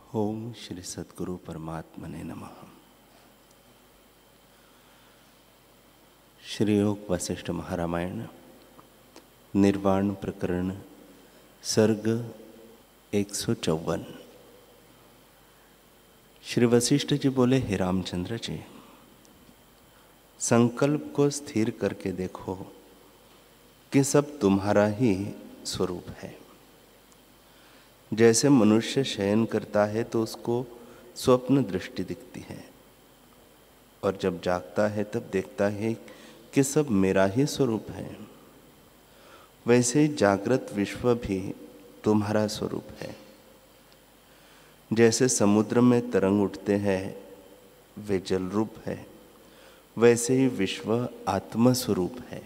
ओम श्री सद्गुरु परमात्मने नमः। श्री योग वशिष्ठ महारामायण निर्वाण प्रकरण सर्ग 154। श्री वशिष्ठ जी बोले, हे रामचंद्र जी, संकल्प को स्थिर करके देखो कि सब तुम्हारा ही स्वरूप है। जैसे मनुष्य शयन करता है तो उसको स्वप्न दृष्टि दिखती है, और जब जागता है तब देखता है कि सब मेरा ही स्वरूप है। वैसे ही जागृत विश्व भी तुम्हारा स्वरूप है। जैसे समुद्र में तरंग उठते हैं वे जल रूप है, वैसे ही विश्व आत्म स्वरूप है।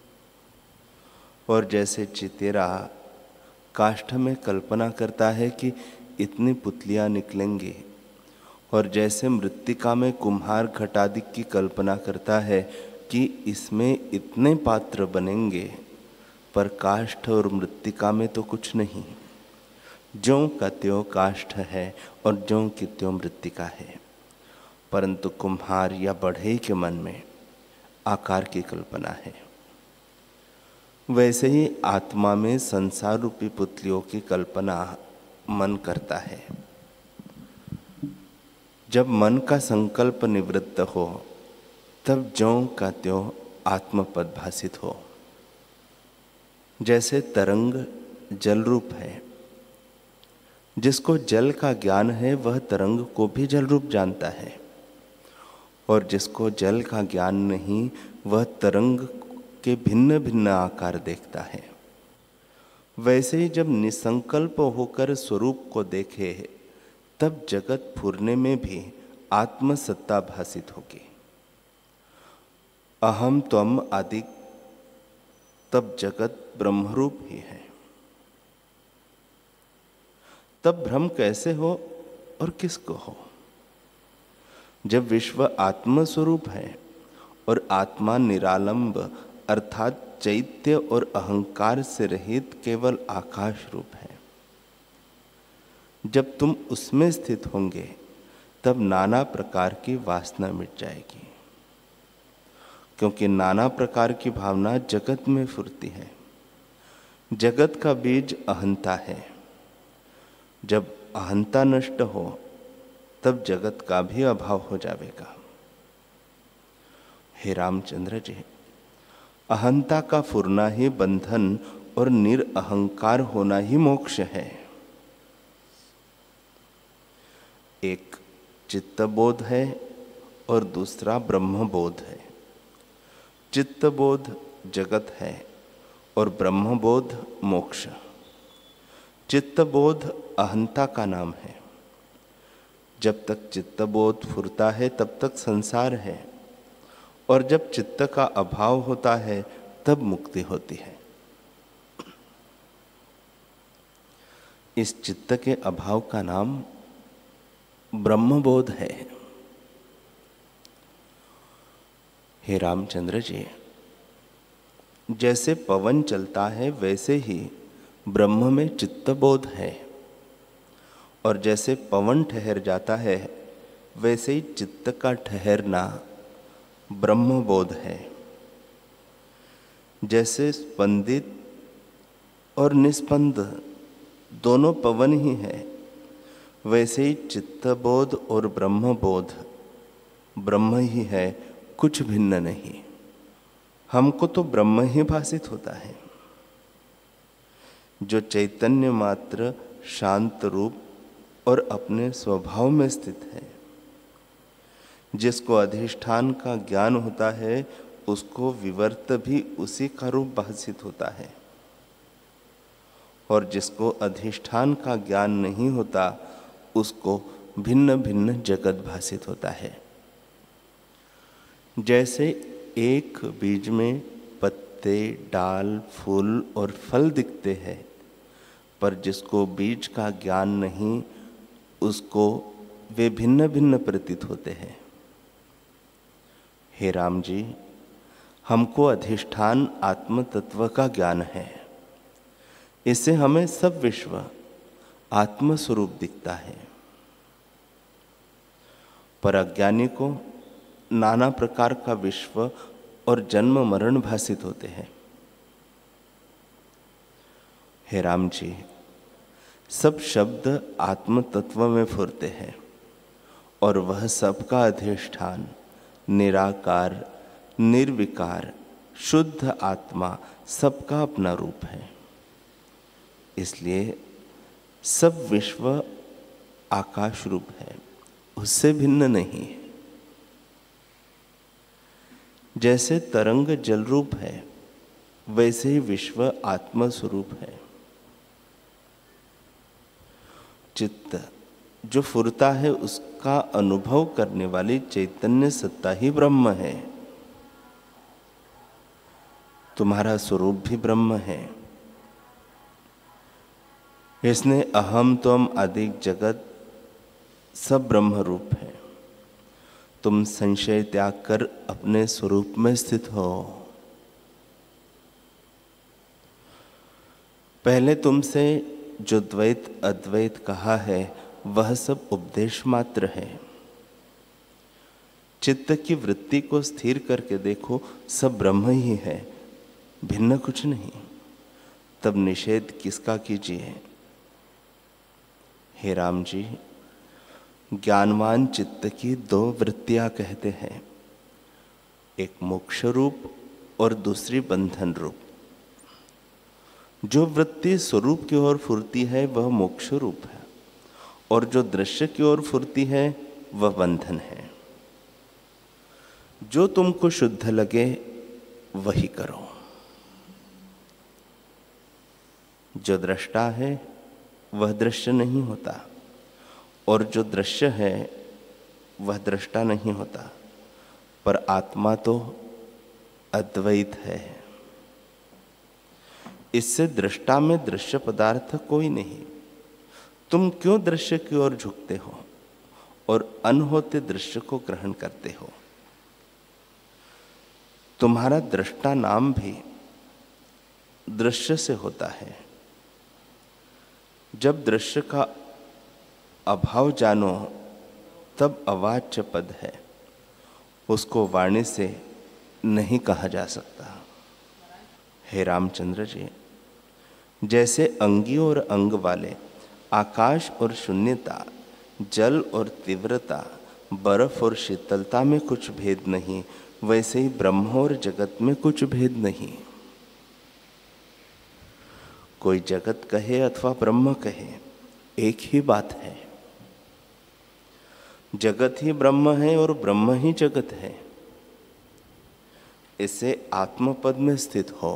और जैसे चितेरा काष्ठ में कल्पना करता है कि इतनी पुतलियां निकलेंगी, और जैसे मृत्तिका में कुम्हार घटादि की कल्पना करता है कि इसमें इतने पात्र बनेंगे, पर काष्ठ और मृत्तिका में तो कुछ नहीं, ज्यों का त्यों काष्ठ है और ज्यों की त्यों मृत्तिका है। परंतु कुम्हार या बढ़ई के मन में आकार की कल्पना है। वैसे ही आत्मा में संसार रूपी पुतलियों की कल्पना मन करता है। जब मन का संकल्प निवृत्त हो तब ज्यों का त्यों आत्मपद भासित हो। जैसे तरंग जल रूप है, जिसको जल का ज्ञान है वह तरंग को भी जल रूप जानता है, और जिसको जल का ज्ञान नहीं वह तरंग के भिन्न भिन्न आकार देखता है। वैसे ही जब निसंकल्प होकर स्वरूप को देखे तब जगत फुरने में भी आत्मसत्ता भासित होगी। अहम त्वम आदि तब जगत ब्रह्मरूप ही है। तब भ्रम कैसे हो और किसको हो? जब विश्व आत्मस्वरूप है और आत्मा निरालंब अर्थात चैत्य और अहंकार से रहित केवल आकाश रूप है। जब तुम उसमें स्थित होंगे तब नाना प्रकार की वासना मिट जाएगी, क्योंकि नाना प्रकार की भावना जगत में फुरती है। जगत का बीज अहंता है। जब अहंता नष्ट हो तब जगत का भी अभाव हो जाएगा। हे रामचंद्र जी, अहंता का फुरना ही बंधन और निरअहंकार होना ही मोक्ष है। एक चित्तबोध है और दूसरा ब्रह्मबोध है। चित्तबोध जगत है और ब्रह्मबोध मोक्ष। चित्तबोध अहंता का नाम है। जब तक चित्तबोध फुरता है तब तक संसार है, और जब चित्त का अभाव होता है तब मुक्ति होती है। इस चित्त के अभाव का नाम ब्रह्मबोध है। हे रामचंद्र जी, जैसे पवन चलता है वैसे ही ब्रह्म में चित्तबोध है, और जैसे पवन ठहर जाता है वैसे ही चित्त का ठहरना ब्रह्मबोध है। जैसे स्पंदित और निस्पंद दोनों पवन ही है, वैसे ही चित्तबोध और ब्रह्मबोध ब्रह्म ही है, कुछ भिन्न नहीं। हमको तो ब्रह्म ही भासित होता है, जो चैतन्य मात्र शांत रूप और अपने स्वभाव में स्थित है। जिसको अधिष्ठान का ज्ञान होता है उसको विवर्त भी उसी का रूप भासित होता है, और जिसको अधिष्ठान का ज्ञान नहीं होता उसको भिन्न भिन्न जगत भासित होता है। जैसे एक बीज में पत्ते, डाल, फूल और फल दिखते हैं, पर जिसको बीज का ज्ञान नहीं उसको वे भिन्न भिन्न प्रतीत होते हैं। हे राम जी, हमको अधिष्ठान आत्म तत्व का ज्ञान है। इससे हमें सब विश्व आत्म स्वरूप दिखता है। पर अज्ञानी को नाना प्रकार का विश्व और जन्म मरण भासित होते हैं। हे राम जी, सब शब्द आत्म तत्व में फुरते हैं और वह सबका अधिष्ठान निराकार, निर्विकार, शुद्ध आत्मा सबका अपना रूप है। इसलिए सब विश्व आकाश रूप है, उससे भिन्न नहीं है। जैसे तरंग जल रूप है, वैसे ही विश्व आत्म स्वरूप है। चित्त जो फुरता है उसका अनुभव करने वाली चैतन्य सत्ता ही ब्रह्म है। तुम्हारा स्वरूप भी ब्रह्म है। इसने अहम त्वम आदि जगत सब ब्रह्म रूप है। तुम संशय त्याग कर अपने स्वरूप में स्थित हो। पहले तुमसे जो द्वैत अद्वैत कहा है वह सब उपदेश मात्र है। चित्त की वृत्ति को स्थिर करके देखो, सब ब्रह्म ही है, भिन्न कुछ नहीं। तब निषेध किसका कीजिए? हे राम जी, ज्ञानवान चित्त की दो वृत्तियां कहते हैं, एक मोक्ष रूप और दूसरी बंधन रूप। जो वृत्ति स्वरूप की ओर फुरती है वह मोक्ष रूप है, और जो दृश्य की ओर फुरती है वह बंधन है। जो तुमको शुद्ध लगे वही करो। जो दृष्टा है वह दृश्य नहीं होता, और जो दृश्य है वह दृष्टा नहीं होता, पर आत्मा तो अद्वैत है। इससे दृष्टा में दृश्य पदार्थ कोई नहीं। तुम क्यों दृश्य की ओर झुकते हो और अनहोते दृश्य को ग्रहण करते हो? तुम्हारा दृष्टा नाम भी दृश्य से होता है। जब दृश्य का अभाव जानो तब अवाच्य पद है, उसको वाणी से नहीं कहा जा सकता। हे रामचंद्र जी, जैसे अंगी और अंग वाले, आकाश और शून्यता, जल और तीव्रता, बर्फ और शीतलता में कुछ भेद नहीं, वैसे ही ब्रह्म और जगत में कुछ भेद नहीं। कोई जगत कहे अथवा ब्रह्म कहे, एक ही बात है। जगत ही ब्रह्म है और ब्रह्म ही जगत है। इससे आत्मपद में स्थित हो।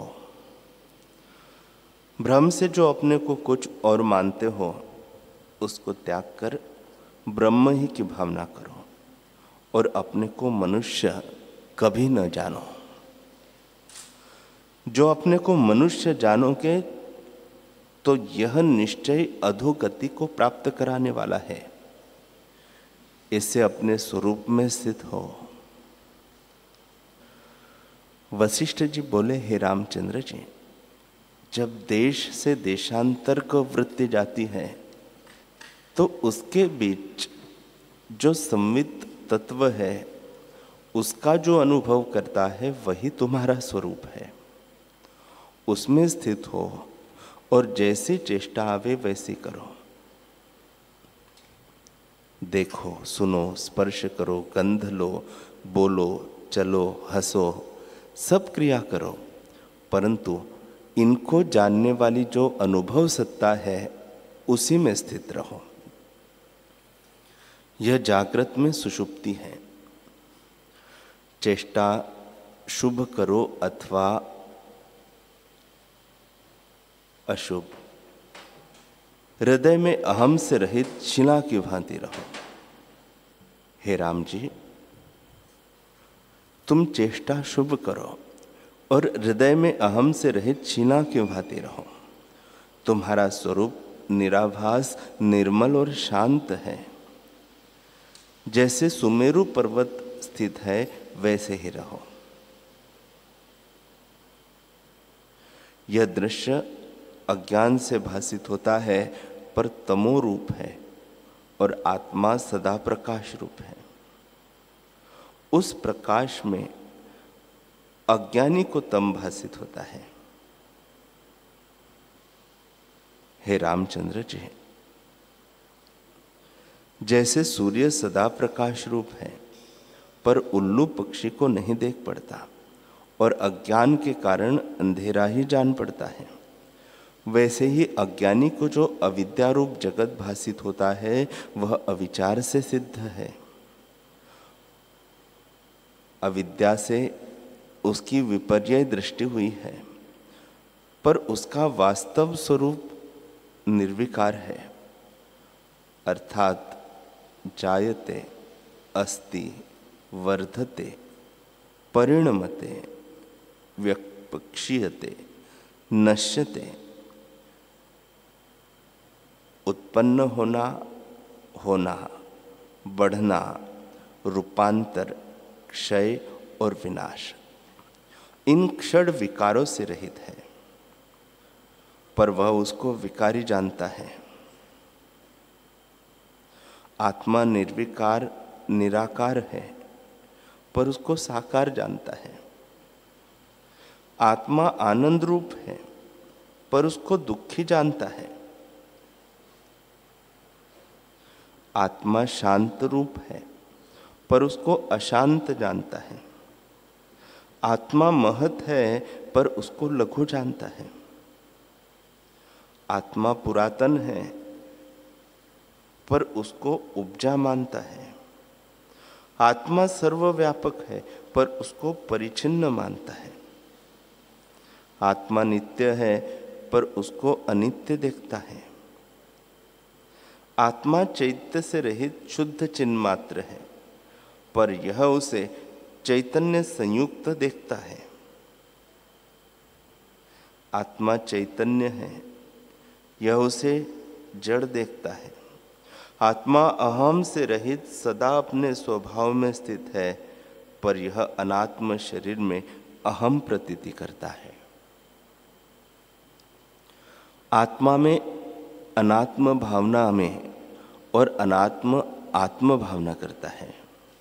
भ्रम से जो अपने को कुछ और मानते हो, उसको त्याग कर ब्रह्म ही की भावना करो और अपने को मनुष्य कभी न जानो। जो अपने को मनुष्य जानोगे तो यह निश्चय अधोगति को प्राप्त कराने वाला है। इससे अपने स्वरूप में स्थित हो। वशिष्ठ जी बोले, हे रामचंद्र जी, जब देश से देशांतर को वृत्ति जाती है तो उसके बीच जो संवित तत्व है उसका जो अनुभव करता है वही तुम्हारा स्वरूप है। उसमें स्थित हो और जैसी चेष्टा आवे वैसी करो। देखो, सुनो, स्पर्श करो, गंध लो, बोलो, चलो, हंसो, सब क्रिया करो, परंतु इनको जानने वाली जो अनुभव सत्ता है उसी में स्थित रहो। यह जागृत में सुषुप्ति है। चेष्टा शुभ करो अथवा अशुभ, हृदय में अहम से रहित शिला की भांति रहो। हे राम जी, तुम चेष्टा शुभ करो और हृदय में अहम से रहित शिला की भांति रहो। तुम्हारा स्वरूप निराभास, निर्मल और शांत है। जैसे सुमेरु पर्वत स्थित है वैसे ही रहो। यह दृश्य अज्ञान से भासित होता है पर तमो रूप है और आत्मा सदा प्रकाश रूप है। उस प्रकाश में अज्ञानी को तम भासित होता है। हे रामचंद्र जी, जैसे सूर्य सदा प्रकाश रूप है पर उल्लू पक्षी को नहीं देख पड़ता और अज्ञान के कारण अंधेरा ही जान पड़ता है, वैसे ही अज्ञानी को जो अविद्या रूप जगत भासित होता है वह अविचार से सिद्ध है। अविद्या से उसकी विपर्य दृष्टि हुई है पर उसका वास्तव स्वरूप निर्विकार है, अर्थात जायते, अस्ति, वर्धते, परिणमते, व्यपक्षीयते, नश्यते। उत्पन्न होना, होना, बढ़ना, रूपांतर, क्षय और विनाश, इन क्षण विकारों से रहित है, पर वह उसको विकारी जानता है। आत्मा निर्विकार निराकार है पर उसको साकार जानता है। आत्मा आनंद रूप है पर उसको दुखी जानता है। आत्मा शांत रूप है पर उसको अशांत जानता है। आत्मा महत है पर उसको लघु जानता है। आत्मा पुरातन है पर उसको उपजा मानता है। आत्मा सर्वव्यापक है पर उसको परिच्छिन्न मानता है। आत्मा नित्य है पर उसको अनित्य देखता है। आत्मा चैत्य से रहित शुद्ध चिन्ह मात्र है पर यह उसे चैतन्य संयुक्त देखता है। आत्मा चैतन्य है, यह उसे जड़ देखता है। आत्मा अहम से रहित सदा अपने स्वभाव में स्थित है पर यह अनात्म शरीर में अहम प्रतीति करता है। आत्मा में अनात्म भावना में और अनात्म आत्म भावना करता है।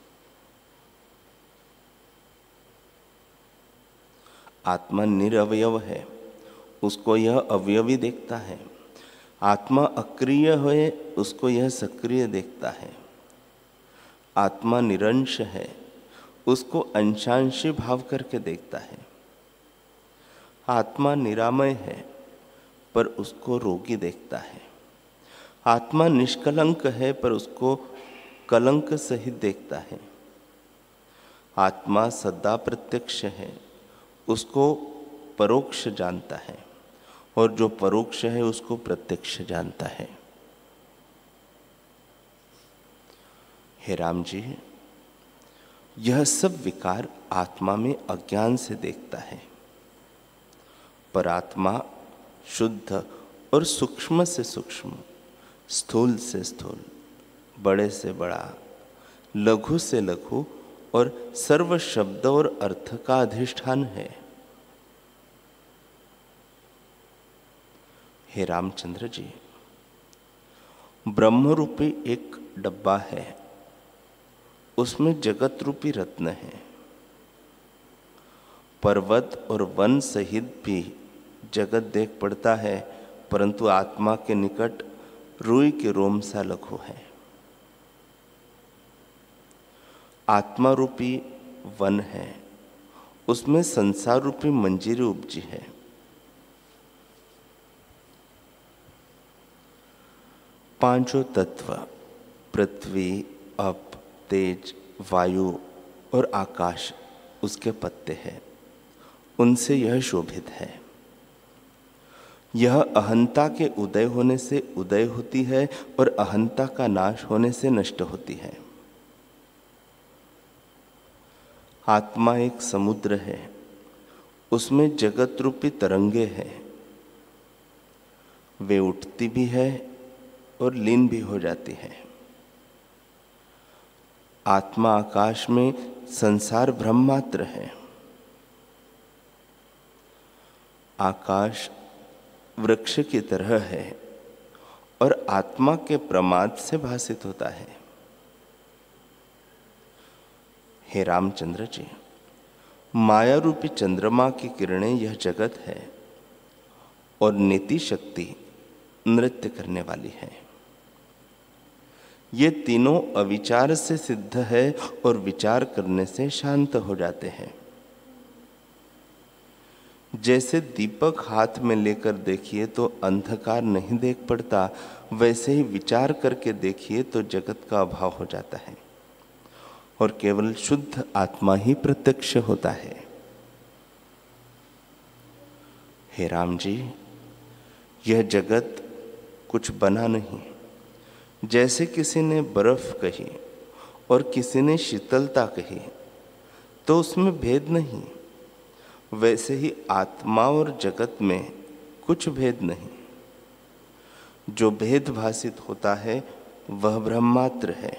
आत्मा निरवयव है, उसको यह अवयवी देखता है। आत्मा अक्रिय है, उसको यह सक्रिय देखता है। आत्मा निरंश है, उसको अंशांशी भाव करके देखता है। आत्मा निरामय है पर उसको रोगी देखता है। आत्मा निष्कलंक है पर उसको कलंक सहित देखता है। आत्मा सदा प्रत्यक्ष है, उसको परोक्ष जानता है और जो परोक्ष है उसको प्रत्यक्ष जानता है। हे राम जी, यह सब विकार आत्मा में अज्ञान से देखता है, पर आत्मा शुद्ध और सूक्ष्म से सूक्ष्म, स्थूल से स्थूल, बड़े से बड़ा, लघु से लघु और सर्व शब्द और अर्थ का अधिष्ठान है। हे रामचंद्र जी, ब्रह्म रूपी एक डब्बा है, उसमें जगत रूपी रत्न है। पर्वत और वन सहित भी जगत देख पड़ता है, परंतु आत्मा के निकट रुई के रोम सा लघु है। आत्मा रूपी वन है, उसमें संसार रूपी मंजीरी उपजी है। पांचों तत्व पृथ्वी, अप, तेज, वायु और आकाश उसके पत्ते हैं, उनसे यह शोभित है। यह अहंता के उदय होने से उदय होती है और अहंता का नाश होने से नष्ट होती है। आत्मा एक समुद्र है, उसमें जगत रूपी तरंगे हैं। वे उठती भी है और लीन भी हो जाती है। आत्मा आकाश में संसार भ्रम मात्र है। आकाश वृक्ष की तरह है और आत्मा के प्रमाद से भासित होता है। हे रामचंद्र जी, माया रूपी चंद्रमा की किरणें यह जगत है और नीति शक्ति नृत्य करने वाली है। ये तीनों अविचार से सिद्ध है और विचार करने से शांत हो जाते हैं। जैसे दीपक हाथ में लेकर देखिए तो अंधकार नहीं देख पड़ता, वैसे ही विचार करके देखिए तो जगत का अभाव हो जाता है और केवल शुद्ध आत्मा ही प्रत्यक्ष होता है। हे राम जी, यह जगत कुछ बना नहीं। जैसे किसी ने बर्फ कही और किसी ने शीतलता कही तो उसमें भेद नहीं, वैसे ही आत्मा और जगत में कुछ भेद नहीं। जो भेद भासित होता है वह ब्रह्मात्र है।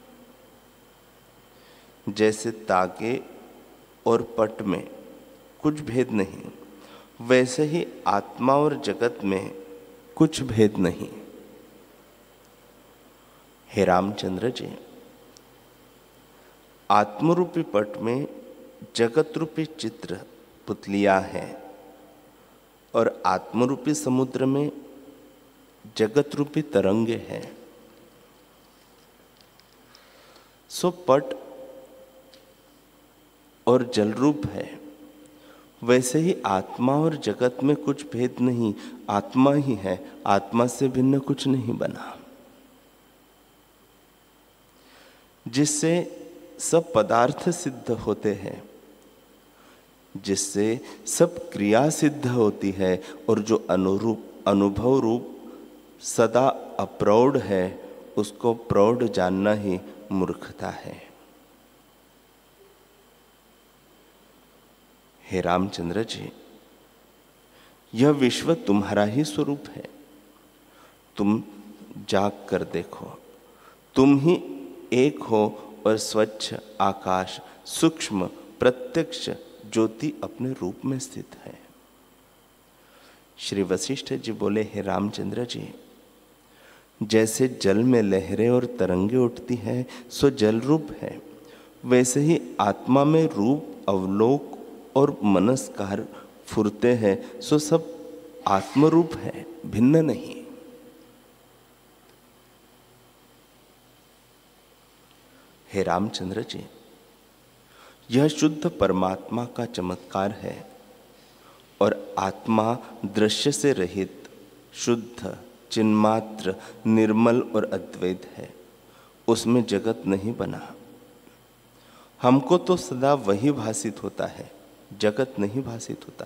जैसे तागे और पट में कुछ भेद नहीं, वैसे ही आत्मा और जगत में कुछ भेद नहीं। हे रामचंद्र जी, आत्मरूपी पट में जगत रूपी चित्र पुतलियां हैं और आत्मरूपी समुद्र में जगत रूपी तरंगे हैं। सो पट और जल रूप है, वैसे ही आत्मा और जगत में कुछ भेद नहीं, आत्मा ही है, आत्मा से भिन्न कुछ नहीं बना। जिससे सब पदार्थ सिद्ध होते हैं, जिससे सब क्रिया सिद्ध होती है और जो अनुभव रूप सदा अप्रौढ़ है, उसको प्रौढ़ जानना ही मूर्खता है। हे रामचंद्र जी, यह विश्व तुम्हारा ही स्वरूप है। तुम जाग कर देखो, तुम ही एक हो और स्वच्छ आकाश सूक्ष्म प्रत्यक्ष ज्योति अपने रूप में स्थित है। श्री वशिष्ठ जी बोले, हे रामचंद्र जी, जैसे जल में लहरें और तरंगे उठती हैं सो जल रूप है, वैसे ही आत्मा में रूप अवलोक और मनस्कार फुरते हैं, सो सब आत्मरूप है, भिन्न नहीं। हे रामचंद्र जी, यह शुद्ध परमात्मा का चमत्कार है और आत्मा दृश्य से रहित शुद्ध चिन्मात्र निर्मल और अद्वैत है, उसमें जगत नहीं बना। हमको तो सदा वही भासित होता है, जगत नहीं भासित होता।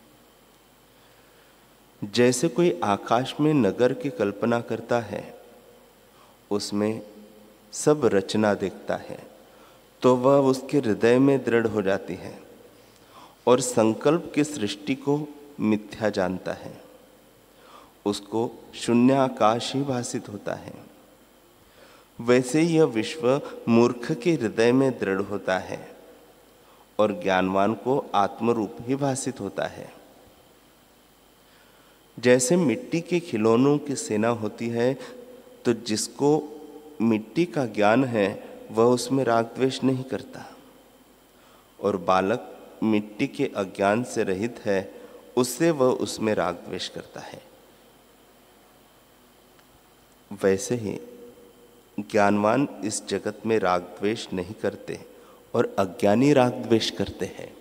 जैसे कोई आकाश में नगर की कल्पना करता है, उसमें सब रचना देखता है तो वह उसके हृदय में दृढ़ हो जाती है और संकल्प की सृष्टि को मिथ्या जानता है, उसको शून्य आकाश ही भासित होता है। वैसे यह विश्व मूर्ख के हृदय में दृढ़ होता है और ज्ञानवान को आत्मरूप ही भासित होता है। जैसे मिट्टी के खिलौनों की सेना होती है, तो जिसको मिट्टी का ज्ञान है वह उसमें राग द्वेष नहीं करता, और बालक मिट्टी के अज्ञान से रहित है, उससे वह उसमें राग द्वेष करता है। वैसे ही ज्ञानवान इस जगत में राग द्वेष नहीं करते और अज्ञानी राग द्वेष करते हैं।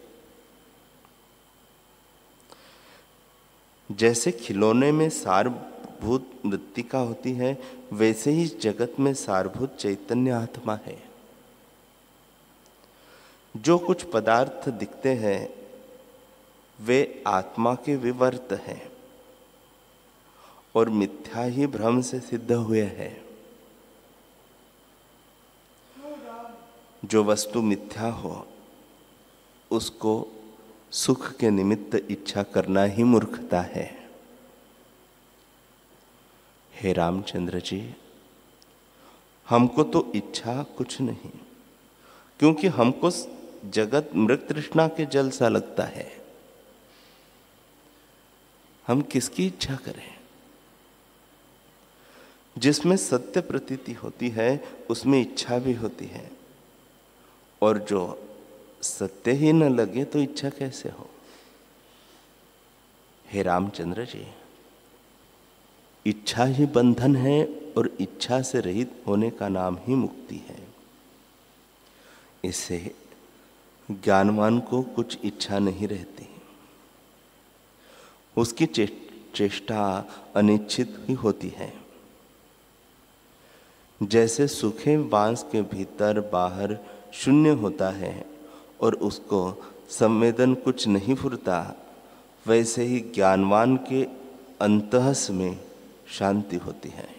जैसे खिलौने में सारभूत मृत्तिका होती है, वैसे ही जगत में सारभूत चैतन्य आत्मा है। जो कुछ पदार्थ दिखते हैं वे आत्मा के विवर्त हैं और मिथ्या ही भ्रम से सिद्ध हुए हैं। जो वस्तु मिथ्या हो उसको सुख के निमित्त इच्छा करना ही मूर्खता है। हे रामचंद्र जी, हमको तो इच्छा कुछ नहीं, क्योंकि हमको जगत मृग तृष्णा के जल सा लगता है। हम किसकी इच्छा करें? जिसमें सत्य प्रतीति होती है उसमें इच्छा भी होती है, और जो सत्य ही न लगे तो इच्छा कैसे हो? हे रामचंद्र जी, इच्छा ही बंधन है और इच्छा से रहित होने का नाम ही मुक्ति है। इससे ज्ञानवान को कुछ इच्छा नहीं रहती, उसकी चेष्टा अनिश्चित ही होती है। जैसे सूखे बांस के भीतर बाहर शून्य होता है और उसको संवेदन कुछ नहीं फुरता, वैसे ही ज्ञानवान के अंतहस में शांति होती है।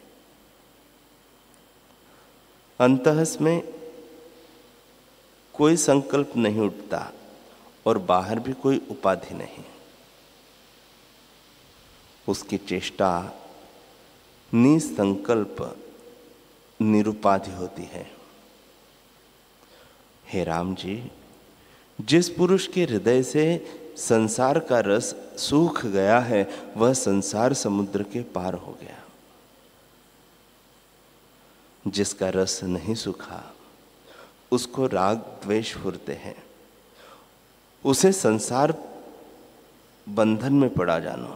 अंतहस में कोई संकल्प नहीं उठता और बाहर भी कोई उपाधि नहीं। उसकी चेष्टा निसंकल्प निरुपाधि होती है। हे राम जी, जिस पुरुष के हृदय से संसार का रस सूख गया है, वह संसार समुद्र के पार हो गया। जिसका रस नहीं सूखा, उसको राग द्वेष फुरते हैं, उसे संसार बंधन में पड़ा जानो।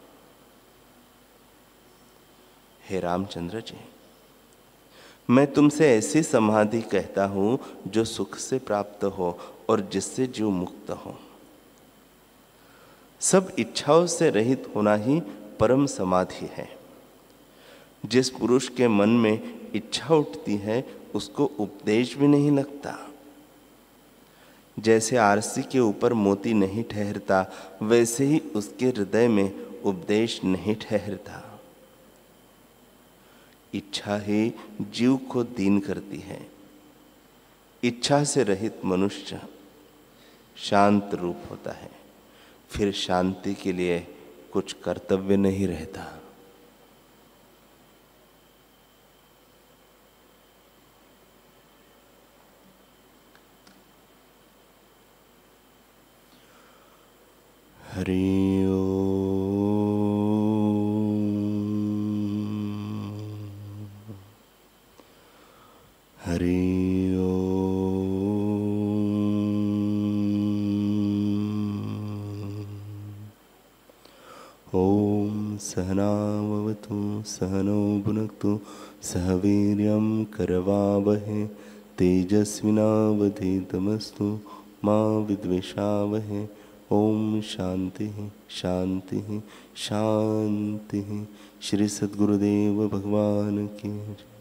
हे रामचंद्र जी, मैं तुमसे ऐसी समाधि कहता हूं जो सुख से प्राप्त हो और जिससे जीव मुक्त हो। सब इच्छाओं से रहित होना ही परम समाधि है। जिस पुरुष के मन में इच्छा उठती है, उसको उपदेश भी नहीं लगता। जैसे आरसी के ऊपर मोती नहीं ठहरता, वैसे ही उसके हृदय में उपदेश नहीं ठहरता। इच्छा ही जीव को दीन करती है। इच्छा से रहित मनुष्य शांत रूप होता है। फिर शांति के लिए कुछ कर्तव्य नहीं रहता। हरि ओम। हरि ओम। ओम सहना भवतु सहनौ भुनक्तु सह वीर्यं करवावहै तेजस्विनावधीतमस्तु मा विद्विषावहै। ओम शांति शांति शांति। श्री सद्गुरुदेव भगवान की।